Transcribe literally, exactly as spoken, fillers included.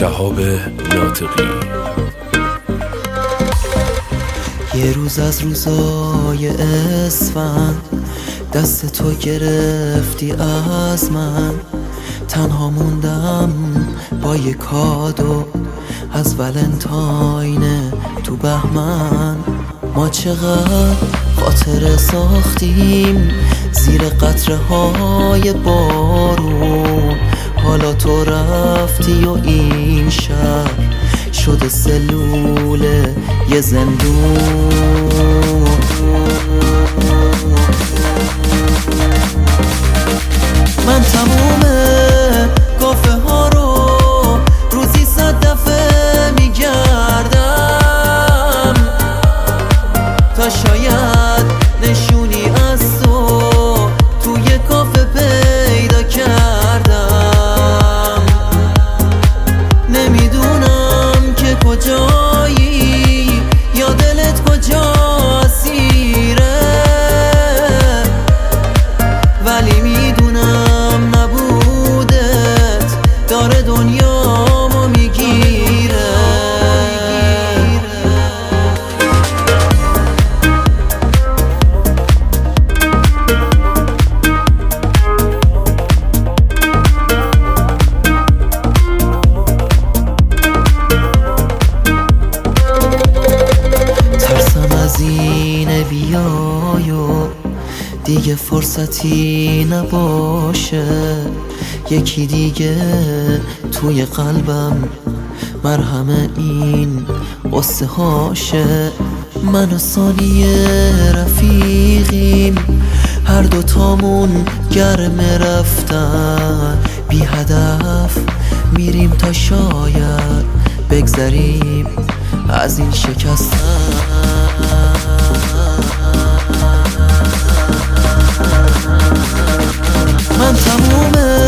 شهاب ناطقی. یه روز از روزای اسفند دست تو گرفتی از من، تنها موندم با یه کادو از ولنتاین تو بهمن. ما چقدر خاطره ساختیم زیر قطره های بارون، حالا تو رفتی و این شهر شده سلول یه زندون. من تموم کافه ها رو روزی صد دفعه میگردم تا شاید نشونی از تو توی کافه پیدا کردم. نمیدونم که کجایی یا دلت کجا اسیره، ولی میدونم نبودت داره دنیامو میگیره. از این بیایو دیگه فرصتی نباشه، یکی دیگه توی قلبم مرهم این قصه هاشه. من و ثانیه رفیقیم، هر دوتامون گرم رفتن، بی هدف میریم تا شاید بگذریم از این شکستن. من تموم